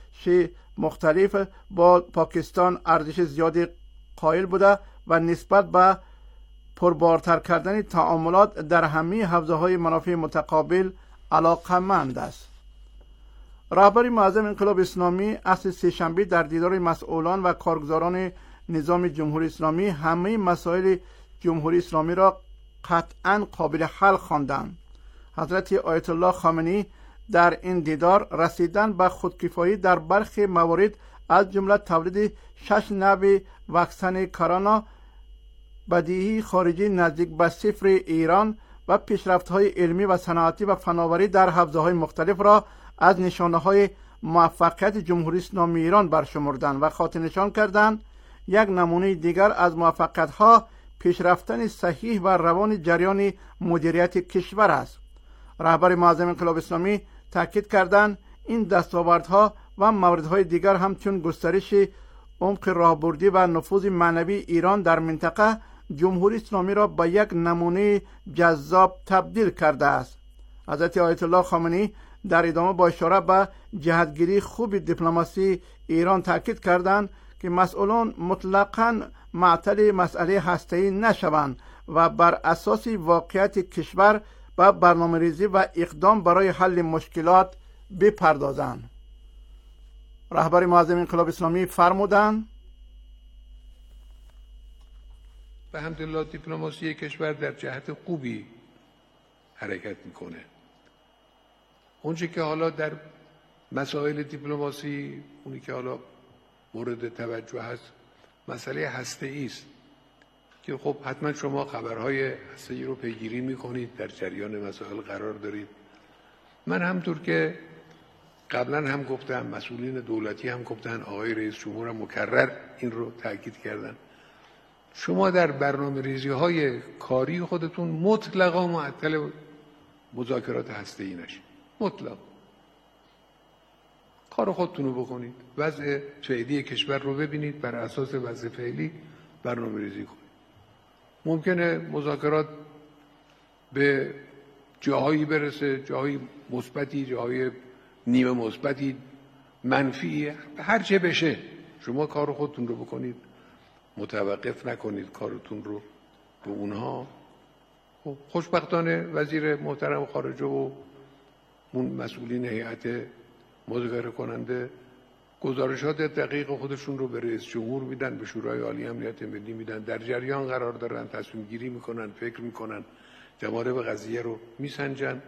مختلف با پاکستان ارزش زیادی قائل بوده و نسبت به پربارتر کردن تعاملات در همه حوزه‌های منافع متقابل علاقه‌مند است. رهبر معظم انقلاب اسلامی اصل سه‌شنبه در دیدار مسئولان و کارگزاران نظام جمهوری اسلامی همه مسائل جمهوری اسلامی را قطعاً قابل حل خواندند. حضرت آیت الله خامنه‌ای در این دیدار رسیدن به خودکفایی در برخی موارد از جمله تولید شش نوع واکسن کرونا، بدیهی خارجی نزدیک به صفر ایران و پیشرفت‌های علمی و صنعتی و فناوری در حوزه‌های مختلف را از نشانه‌های موفقیت جمهوری اسلامی ایران برشمردند و خاطر نشان کردند یک نمونه دیگر از موفقیت‌ها پیشرفتن صحیح و روان جریان مدیریت کشور است. رهبر معظم انقلاب اسلامی تاکید کردند این دستاوردها و موردهای دیگر همچون گسترش عمق راهبردی و نفوذ معنوی ایران در منطقه جمهوری اسلامی را به یک نمونه جذاب تبدیل کرده است. حضرت آیت الله خامنه‌ای در ادامه با اشاره به جهتگیری خوب دیپلماسی ایران تاکید کردند که مسئولان مطلقاً معطل مسئله هسته‌ای نشوند و بر اساس واقعیت کشور و برنامه‌ریزی و اقدام برای حل مشکلات بپردازند. رهبر معظم انقلاب اسلامی فرمودند: به حمدالله دیپلماسی کشور در جهت خوبی حرکت میکنه. اونچه که حالا در مسائل دیپلماسی اونی که حالا مورد توجه هست مسئله هسته‌ای است که خب حتما شما خبرهای هسته‌ای رو پیگیری میکنید، در جریان مسائل قرار دارید. من همطور که قبلا هم گفتم، مسئولین دولتی هم گفتن، آقای رئیس جمهور هم مکرر این رو تاکید کردن، شما در برنامه ریزی های کاری خودتون مطلقا معطل مذاکرات هسته‌ای نشید. مطلق کار خودتون رو بکنید، وضع فعلی کشور رو ببینید، بر اساس وضع فعلی برنامه ریزی کنید. ممکنه مذاکرات به جاهایی برسه، جاهایی مثبتی، جاهای نیمه مثبتی، منفی، هر چه بشه شما کار خودتون رو بکنید، متوقف نکنید کارتون رو به اونها. خوشبختانه وزیر محترم خارجه و اون مسئولین هیئت مذاکره کننده گزارشات دقیق خودشون رو به رئیس جمهور میدن، به شورای عالی امنیت ملی میدن، در جریان قرار دارن، تصمیم گیری میکنن، فکر میکنن، جوانب قضیه رو میسنجن.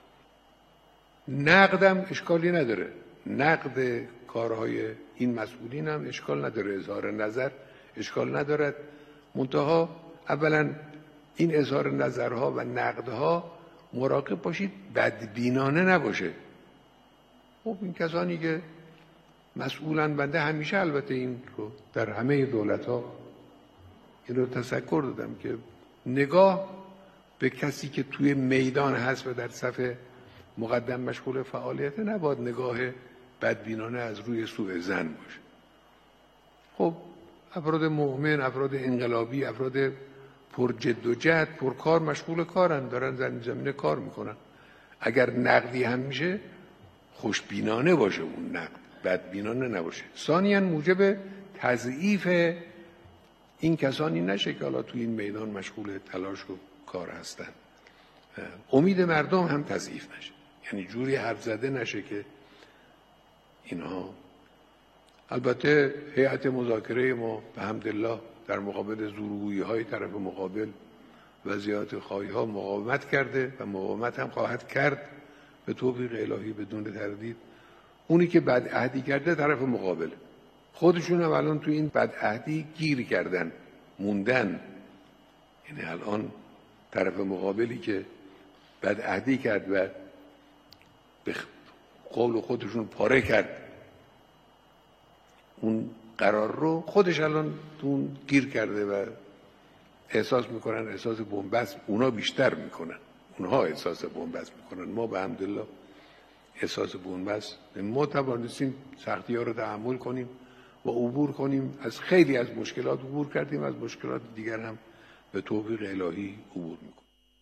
نقدم اشکالی نداره، نقد کارهای این مسئولین هم اشکال نداره، اظهار نظر اشکال ندارد. منتها اولا این اظهار نظرها و نقدها مراقب باشید بدبینانه نباشه. خب این کسانی که مسئولن، بنده همیشه البته این رو در همه دولت ها این رو تذکر دادم که نگاه به کسی که توی میدان هست و در صف مقدم مشغول فعالیت نباید نگاه بدبینانه از روی سوء ظن باشه. خب افراد مؤمن، افراد انقلابی، افراد پر جد و جهد، پر کار، مشغول کارن، دارن در زمینه کار میکنن. اگر نقدی هم میشه خوشبینانه باشه اون نقد، بدبینانه نباشه. ثانیاً موجب تضعیف این کسانی نشه که حالا تو این میدان مشغول تلاش و کار هستن. امید مردم هم تضعیف نشه، یعنی جوری حرف زده نشه که اینها. البته هیئت مذاکره ما به حمدالله در مقابل زورگویی های طرف مقابل و زیادت خواهی ها مقاومت کرده و مقاومت هم خواهد کرد به توفیق الهی بدون تردید. اونی که بدعهدی کرده طرف مقابل، خودشون هم الان تو این بدعهدی گیر کردن، موندن. یعنی الان طرف مقابلی که بدعهدی کرد و به قول خودشون پاره کرد اون قرار رو، خودش الان تو اون گیر کرده و احساس میکنن احساس بنبست اونا بیشتر میکنن، اونها احساس بنبست میکنن. ما به حمدالله احساس بنبست، ما توانستیم سختی ها رو تحمل کنیم و عبور کنیم. از خیلی از مشکلات عبور کردیم، از مشکلات دیگر هم به توفیق الهی عبور میکنیم.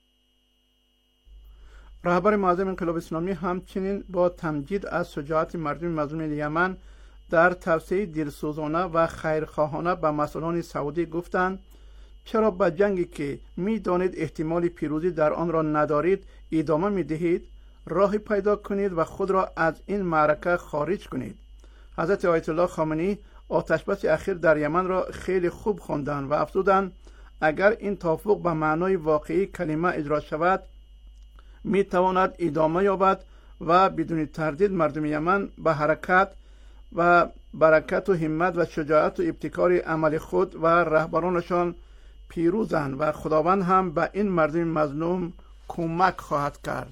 رهبر معظم انقلاب اسلامی همچنین با تمجید از شجاعت مردم مظلوم یمن در توصیه دلسوزانه و خیرخواهانه به مسئولان سعودی گفتند چرا به جنگی که می دانید احتمال پیروزی در آن را ندارید ادامه می دهید؟ راهی پیدا کنید و خود را از این معرکه خارج کنید. حضرت آیت الله خامنه‌ای آتشبس اخیر در یمن را خیلی خوب خواندند و افزودند اگر این توافق به معنای واقعی کلمه اجرا شود می تواند ادامه یابد و بدون تردید مردم یمن به حرکت و برکت و همت و شجاعت و ابتکار عمل خود و رهبرانشان پیروزند و خداوند هم به این مردم مظلوم کمک خواهد کرد.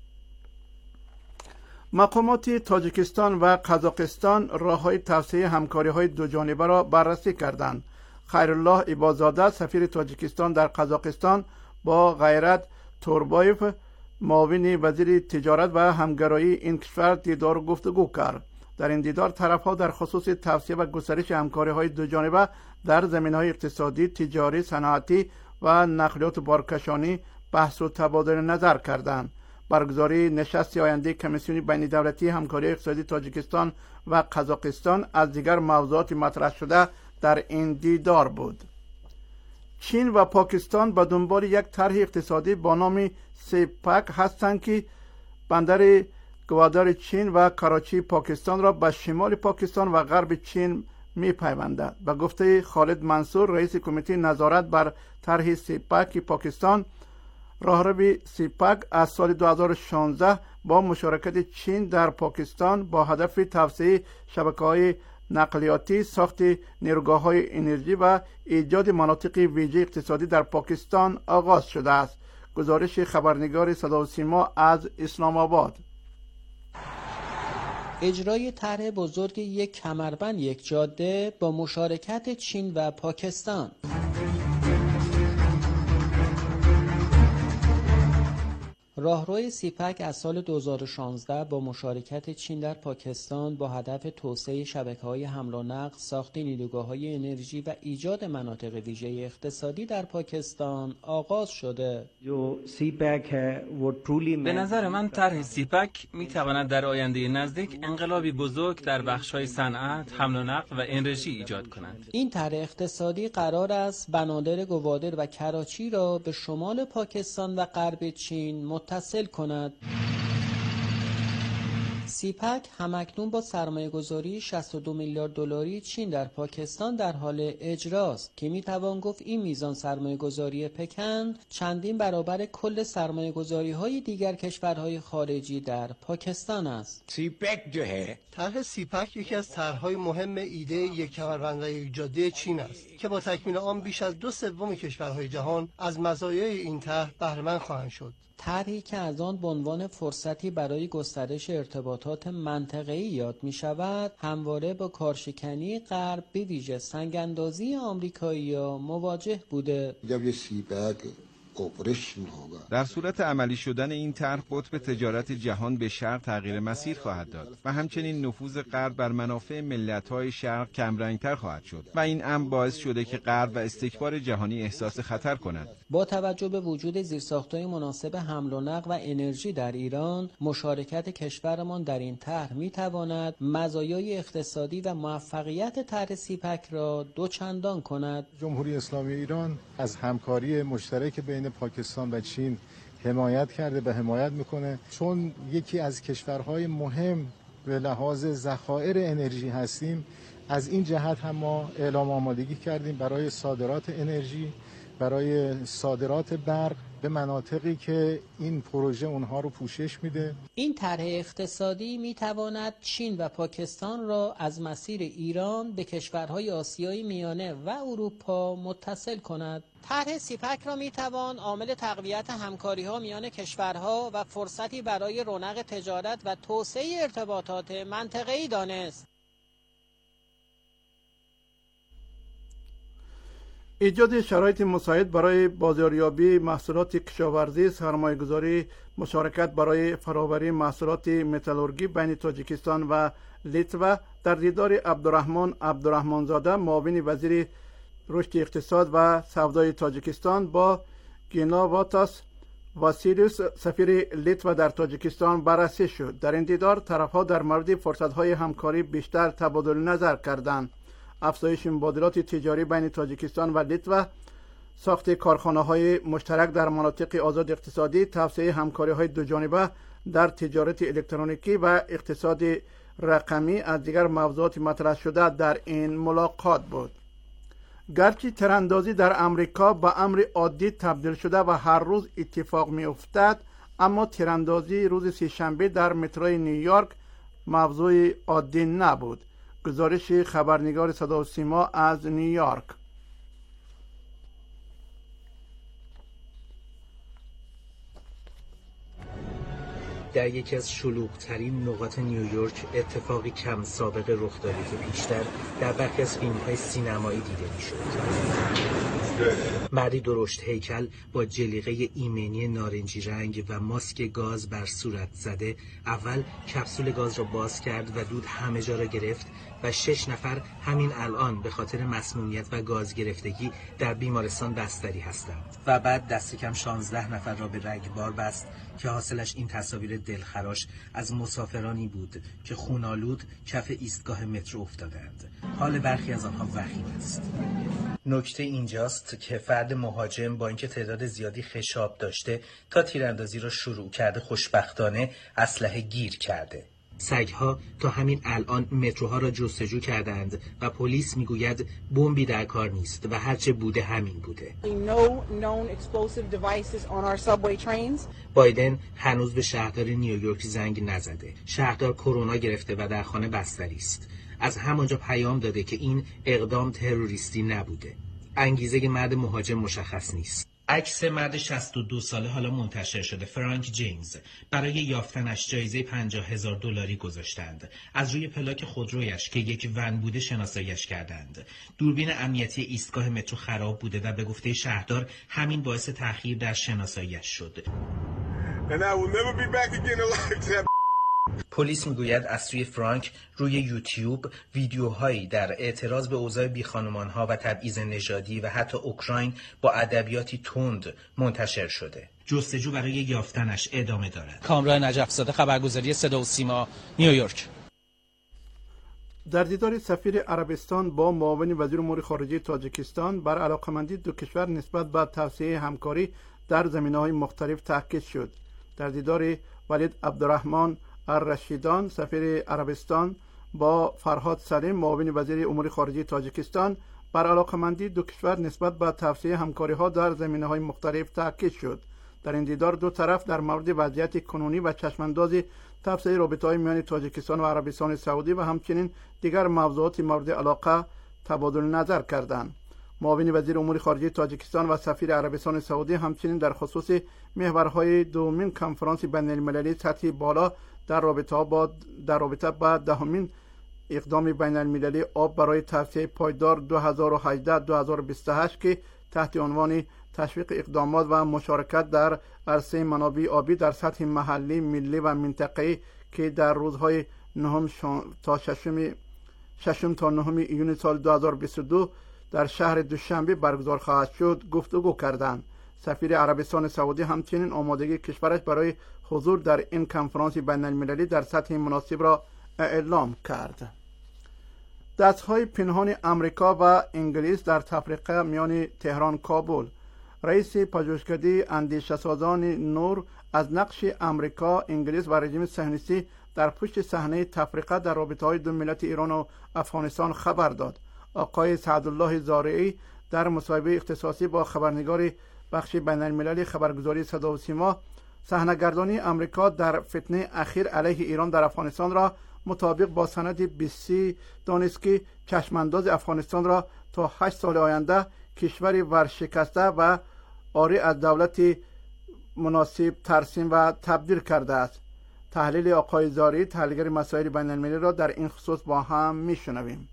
مقامات تاجیکستان و قزاقستان راه‌های توسعه همکاری‌های دو جانبه را بررسی کردند. خیرالله عبادزاده سفیر تاجیکستان در قزاقستان با غیرت توربایف معاون وزیر تجارت و همگرایی این کشور دیدار و گفتگو کرد. در این دیدار طرف‌ها در خصوص توسعه و گسترش همکاری‌های دو جانبه در زمینه‌های اقتصادی، تجاری، صنعتی و نقلیات بارکشانی بحث و تبادل نظر کردند. برگزاری نشست آینده کمیسیون بین دولتی همکاری اقتصادی تاجیکستان و قزاقستان از دیگر موضوعات مطرح شده در این دیدار بود. چین و پاکستان به دنبال یک طرح اقتصادی با نام سیپک هستند که بندر گوادار چین و کراچی پاکستان را به شمال پاکستان و غرب چین می پیوندد. به گفته خالد منصور رئیس کمیته نظارت بر طرح سیپک پاکستان، راهرو سیپک از سال دو هزار و شانزده با مشارکت چین در پاکستان با هدف توسعه شبکه‌های نقلیاتی، ساخت نیروگاه‌های انرژی و ایجاد مناطق ویژه اقتصادی در پاکستان آغاز شده است. گزارش خبرنگار صدا و سیما از اسلام آباد. اجرای طرح بزرگ یک کمربند یک جاده با مشارکت چین و پاکستان. راهروی سیپک از سال دو هزار و شانزده با مشارکت چین در پاکستان با هدف توسعه شبکه‌های حمل و نقل، ساخت نیروگاه‌های انرژی و ایجاد مناطق ویژه اقتصادی در پاکستان آغاز شده. به نظر من طرح سیپک می‌تواند در آینده نزدیک انقلابی بزرگ در بخش‌های صنعت، حمل و نقل و انرژی ایجاد کند. این طرح اقتصادی قرار است بنادر گوادر و کراچی را به شمال پاکستان و غرب چین متصل کند. سیپک همکنون با سرمایه‌گذاری شصت و دو میلیارد دلاری چین در پاکستان در حال اجراست که میتوان گفت این میزان سرمایه‌گذاری پکن چندین برابر کل سرمایه‌گذاری‌های دیگر کشورهای خارجی در پاکستان است. سیپک جو ہے طرح سیپک یکی از طرح‌های مهم ایده یک کمربند و یک جاده چین است که با تکمیل آن بیش از دو سوم کشورهای جهان از مزایای این طرح بهره‌مند خواهند شد. طرحی که از آن به عنوان فرصتی برای گسترش ارتباطات منطقه‌ای یاد می‌شود، همواره با کارشکنی غرب به ویژه سنگ‌اندازی آمریکایی‌ها مواجه بوده. जब ये सी पैक در صورت عملی شدن این طرح قطب تجارت جهان به شرق تغییر مسیر خواهد داد و همچنین نفوذ غرب بر منافع ملت‌های شرق کمرنگ‌تر خواهد شد و این امر باعث شده که غرب و استکبار جهانی احساس خطر کنند. با توجه به وجود زیرساخت‌های مناسب حمل و نقل و انرژی در ایران، مشارکت کشورمان در این طرح می‌تواند مزایای اقتصادی و موفقیت طرح سیپک را دوچندان کند. جمهوری اسلامی ایران از همکاری مشترک بین پاکستان و چین حمایت کرده و حمایت میکنه، چون یکی از کشورهای مهم به لحاظ ذخایر انرژی هستیم. از این جهت هم ما اعلام آمادگی کردیم برای صادرات انرژی، برای صادرات برق به مناطقی که این پروژه اونها رو پوشش میده. این طرح اقتصادی میتواند چین و پاکستان را از مسیر ایران به کشورهای آسیای میانه و اروپا متصل کند. طرح سیپک را میتوان عامل تقویت همکاری‌ها میان کشورها و فرصتی برای رونق تجارت و توسعه ارتباطات منطقه‌ای دانست. ایجاد شرایط مساعد برای بازاریابی محصولات کشاورزی، سرمایه‌گذاری، مشارکت برای فراوری محصولات متالورژی بین تاجیکستان و لیتوا در دیدار عبدالرحمن عبدالرحمنزاده معاون وزیر رشد اقتصاد و سودای تاجیکستان با گینا واتاس واسیلیوس سفیر لیتوا در تاجیکستان بررسی شد. در این دیدار طرف‌ها در مورد فرصت‌های همکاری بیشتر تبادل نظر کردند. افزایش مبادلات تجاری بین تاجیکستان و لیتوا، ساخت کارخانه‌های مشترک در مناطق آزاد اقتصادی، توسعه همکاری‌های دوجانبه در تجارت الکترونیکی و اقتصاد رقمی از دیگر موضوعات مطرح شده در این ملاقات بود. گرچه تیراندازی در امریکا به امر عادی تبدیل شده و هر روز اتفاق می‌افتد، اما تیراندازی روز سه‌شنبه در متروی نیویورک موضوع عادی نبود. گزارش خبرنگار صدا و سیما از نیویورک. در یکی از شلوغ‌ترین نقاط نیویورک اتفاقی کم سابقه رخ داده که بیشتر در برخی از فیلم‌های سینمایی دیده می‌شد. مردی درشت هیکل با جلیقه ایمنی نارنجی رنگ و ماسک گاز بر صورت زده اول کپسول گاز را باز کرد و دود همه جا را گرفت و شش نفر همین الان به خاطر مسمومیت و گاز گرفتگی در بیمارستان بستری هستند و بعد دست کم شانزده نفر را به رگبار بست که حاصلش این تصاویر دلخراش از مسافرانی بود که خونالود کف ایستگاه مترو افتادند. حال برخی از آنها وخیم است. نکته اینجاست که فرد مهاجم با اینکه تعداد زیادی خشاب داشته تا تیراندازی را شروع کرده، خوشبختانه اسلحه گیر کرده. سگ‌ها تا همین الان متروها را جستجو کردند و پلیس میگوید بمبی در کار نیست و هرچه بوده همین بوده. بایدن هنوز به شهردار نیویورک زنگ نزده. شهردار کرونا گرفته و در خانه بستری است. از همانجا پیام داده که این اقدام تروریستی نبوده. انگیزه مرد مهاجم مشخص نیست. عکس مرد شصت و دو ساله حالا منتشر شده. فرانک جیمز. برای یافتنش جایزه پنجاه هزار دلاری گذاشتند. از روی پلاک خودرویش که یک ون بوده شناساییش کردند. دوربین امنیتی ایستگاه مترو خراب بوده و به گفته شهردار همین باعث تأخیر در شناساییش شد. پلیس میگوید از سوی فرانک روی یوتیوب ویدیوهایی در اعتراض به اوضاع بیخانمانها و تبعیض نژادی و حتی اوکراین با ادبیاتی تند منتشر شده. جستجو برای یافتنش ادامه دارد. کامران نجف‌زاده، خبرگزاری صدا و سیما، نیویورک. در دیدار سفیر عربستان با معاون وزیر امور خارجه تاجیکستان بر علاقمندی دو کشور نسبت به توسعه همکاری در زمینه‌های مختلف تاکید شد. در دیدار ولید عبدالرحمن الرشیدان سفیر عربستان با فرهاد سلیم معاون وزیر امور خارجه تاجیکستان بر علاقمندی دو کشور نسبت به توسعه همکاری‌ها در زمینه‌های مختلف تاکید شد. در این دیدار دو طرف در مورد وضعیت کنونی و چشمانداز توسعه رابطه‌های میان تاجیکستان و عربستان سعودی و همچنین دیگر موضوعات مورد علاقه تبادل نظر کردند. معاون وزیر امور خارجه تاجیکستان و سفیر عربستان سعودی همچنین در خصوص محورهای دومین کنفرانس بین‌المللی سطحی بالا در رابطه با در رابطه با دهمین اقدام بین‌المللی آب برای توسعه پایدار دو هزار و هجده تا دو هزار و بیست و هشت که تحت عنوان تشویق اقدامات و مشارکت در عرصه منابع آبی در سطح محلی، ملی و منطقه‌ای که در روزهای نهم تا ششم ششم تا نهم ایون سال دو هزار و بیست و دو در شهر دوشنبه برگزار خواهد شد گفتگو کردند. سفیر عربستان سعودی همچنین آمادگی کشورش برای حضور در این کنفرانس بین المللی در سطح مناسب را اعلام کرد. دستهای پنهان امریکا و انگلیس در تفرقه میان تهران کابل. رئیس پژوهشکده اندیشه سازان نور از نقش امریکا، انگلیس و رژیم صهیونیستی در پشت صحنه تفرقه در رابطه‌های دو ملت ایران و افغانستان خبر داد. آقای سعدالله زارعی در مصاحبه اختصاصی با خبرنگار بخش بین المللی خبرگزاری صدا و سیما صحنه‌گردانی امریکا در فتنه اخیر علیه ایران در افغانستان را مطابق با سند بیسی دانست که چشمانداز افغانستان را تا هشت سال آینده کشوری ورشکسته و عاری از دولت مناسب ترسیم و تبدیل کرده است. تحلیل آقای زاری، تحلیلگر مسائل بین المللی را در این خصوص با هم میشنویم.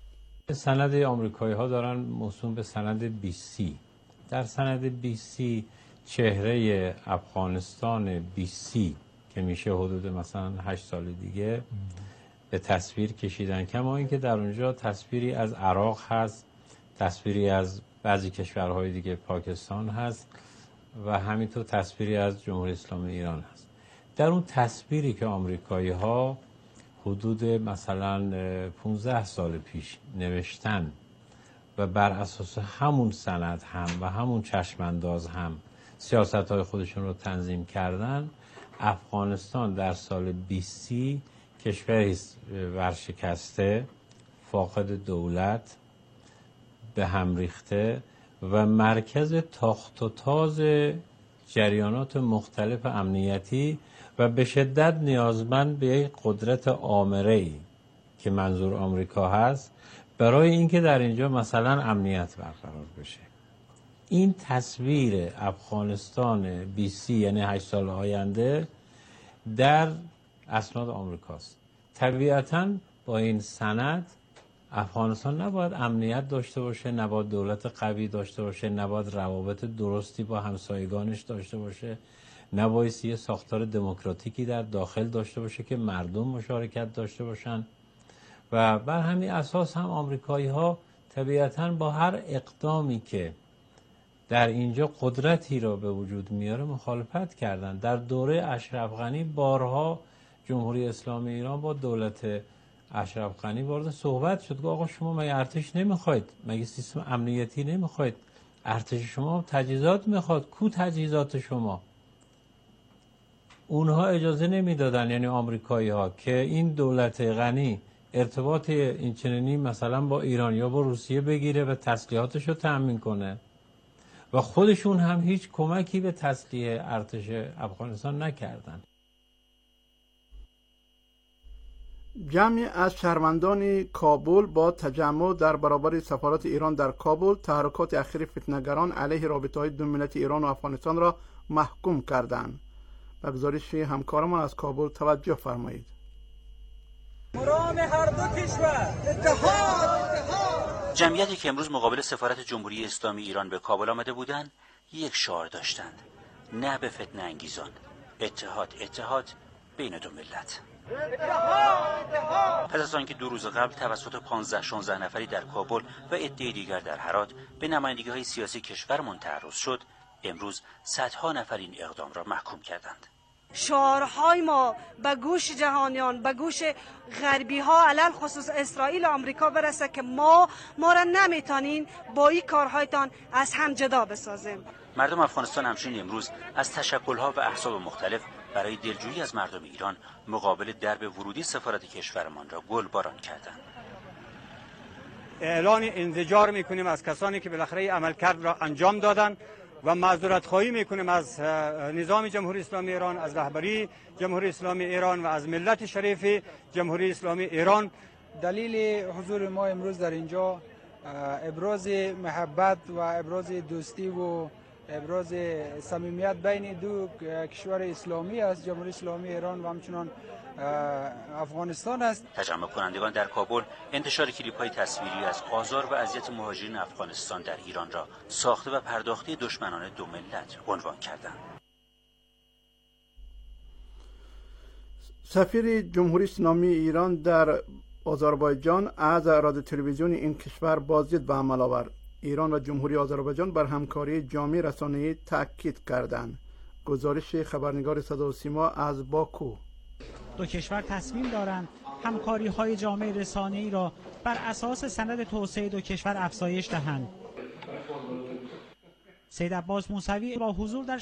سند آمریکایی ها دارن موسوم به سند بیسی. در سند بیسی چهره افغانستان بیسی که میشه حدود مثلا هشت سال دیگه به تصویر کشیدن، کما اینکه در اونجا تصویری از عراق هست، تصویری از بعضی کشورهای دیگه، پاکستان هست و همینطور تصویری از جمهوری اسلامی ایران هست. در اون تصویری که آمریکایی ها حدود مثلا پانزده سال پیش نوشتن و بر اساس همون سند هم و همون چشمانداز هم سیاست‌های خودشون رو تنظیم کردن، افغانستان در سال بیسی کشوری ورشکسته، فاقد دولت، به هم ریخته و مرکز تاخت و تاز جریانات مختلف امنیتی و به شدت نیازمند به یک قدرت آمره‌ای که منظور آمریکا هست برای اینکه در اینجا مثلا امنیت برقرار بشه. این تصویر افغانستان بیسی یعنی هشت سال آینده در اسناد آمریکاست. طبیعتاً با این سند افغانستان نباید امنیت داشته باشه، نباید دولت قوی داشته باشه، نباید روابط درستی با همسایگانش داشته باشه، نباید یه ساختار دموکراتیکی در داخل داشته باشه که مردم مشارکت داشته باشن و بر همین اساس هم آمریکایی ها طبیعتاً با هر اقدامی که در اینجا قدرتی را به وجود میاره مخالفت کردند. در دوره اشرف غنی بارها جمهوری اسلامی ایران با دولت اشرف غنی وارد صحبت شد که آقا شما مگه ارتش نمیخواید؟ مگه سیستم امنیتی نمیخواید؟ ارتش شما تجهیزات میخواد، کو تجهیزات شما؟ اونها اجازه نمیدادن، یعنی آمریکایی ها، که این دولت غنی ارتباط این چنینی مثلا با ایران یا با روسیه بگیره و تسلیحاتش رو تأمین کنه و خودشون هم هیچ کمکی به تسلیح ارتش افغانستان نکردن. جمعی از شهروندان کابل با تجمع در برابر سفارت ایران در کابل تحرکات اخیر فتنه‌گران علیه رابطه‌های دو ملت ایران و افغانستان را محکوم کردند. به گزارش همکارمان از کابل توجه فرمایید. مرام هر دو کشور اتحاد. جمعیتی که امروز مقابل سفارت جمهوری اسلامی ایران به کابل آمده بودند یک شعار داشتند: نه به فتنه انگیزان، اتحاد اتحاد بین دو ملت. پس از آنکه دو روز قبل توسط پانزده شانزده نفری در کابل و عده‌ای دیگر در هرات به نمایندگی‌های سیاسی کشورمان تعرض شد، امروز صدها نفر این اقدام را محکوم کردند. شعارهای ما به گوش جهانیان، به گوش غربی ها، علل خصوص اسرائیل و آمریکا برسه که ما ما را نمیتونین با این کارهایتان از هم جدا بسازیم. مردم افغانستان همچنین امروز از تشکل‌ها و احزاب مختلف برای دلجویی از مردم ایران مقابل درب ورودی سفارت کشورمان را گل باران کردند. اعلان انزجار میکنیم از کسانی که بالاخره عملکرد را انجام دادند و معذرت خواهی میکنیم از نظام جمهوری اسلامی ایران، از رهبری جمهوری اسلامی ایران و از ملت شریف جمهوری اسلامی ایران. دلیل حضور ما امروز در اینجا ابراز محبت و ابراز دوستی و ابراز صمیمیت بین دو کشور اسلامی است، جمهوری اسلامی ایران و همچنان افغانستان است. تجمع کنندگان در کابل انتشار کلیپ های تصویری از آزار و اذیت مهاجرین افغانستان در ایران را ساخته و پرداخته دشمنان دو ملت عنوان کردند. سفیر جمهوری اسلامی ایران در آذربایجان از رادیو تلویزیون این کشور بازدید به عمل آورد. ایران و جمهوری آذربایجان بر همکاری جامع رسانه‌ای تاکید کردند. گزارش خبرنگار صدا و سیما از باکو. دو کشور تصمیم دارند همکاری‌های جامع رسانه‌ای را بر اساس سند توسعه دو کشور افزایش دهند. سید عباس موسوی با حضور در